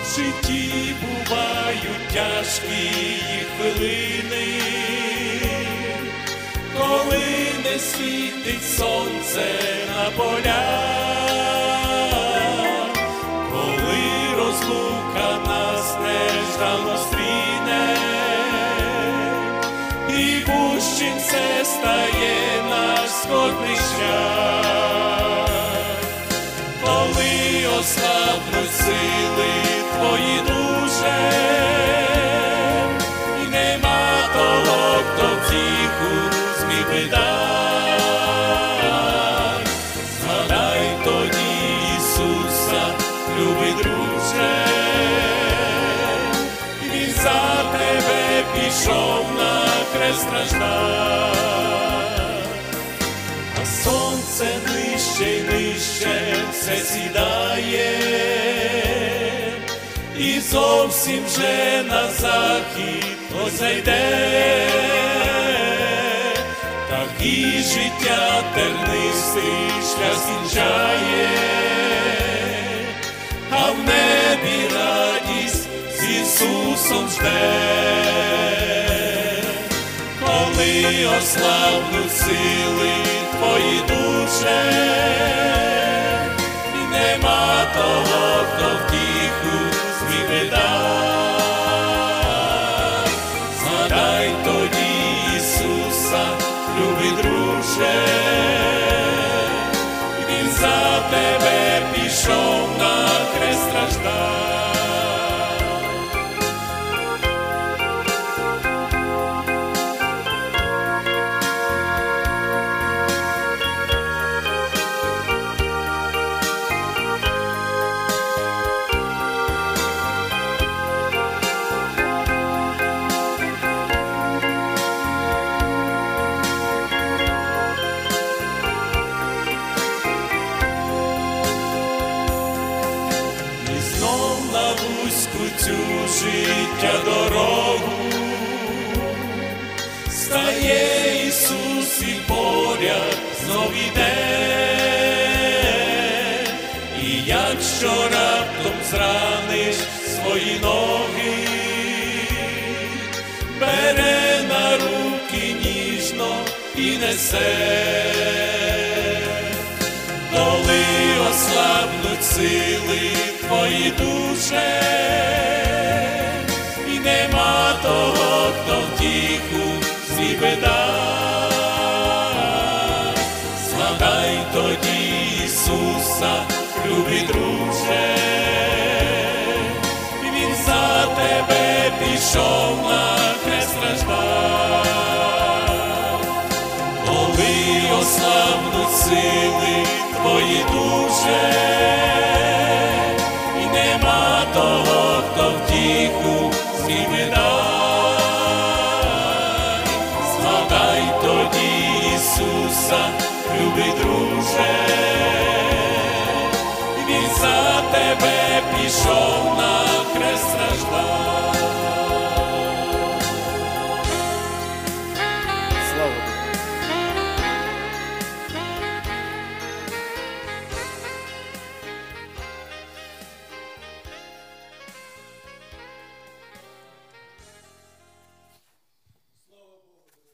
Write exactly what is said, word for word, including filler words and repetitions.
житті бувають тяжкі хвилини, коли не світить сонце на полях, коли розлука нас неждано зустріне, і вущим все стає наш скорбний шлях. Коли ослабнуть сили твої, душе, і нема того, хто втіху зміг би дать, згадай тоді Ісуса, любий друже, Він за тебе пішов на хрест страждать. А сонце нижче й нижче все сідає, і зовсім вже на захід ось зайде. Так і життя тернистий шлях скінчає, а в небі радість з Ісусом жде. Коли ослабнуть сили твої, душе, і нема того, хто втіху зміг би дать, згадай тоді Ісуса, любий друже, Він за тебе пішов на хрест страждать. На вузьку цю життя дорогу стає Ісус і поряд знов іде. І якщо раптом зраниш свої ноги, бере на руки ніжно і несе. Коли ослабнуть сили твої, душе, і нема того, хто втіху зміг би дать, згадай тоді Ісуса, любий друже, Він за тебе пішов на хрест страждать. Коли ослабнуть сили твої, душе, і нема того, хто втіху зміг би дать, згадай тоді Ісуса, любий друже, Він за тебе пішов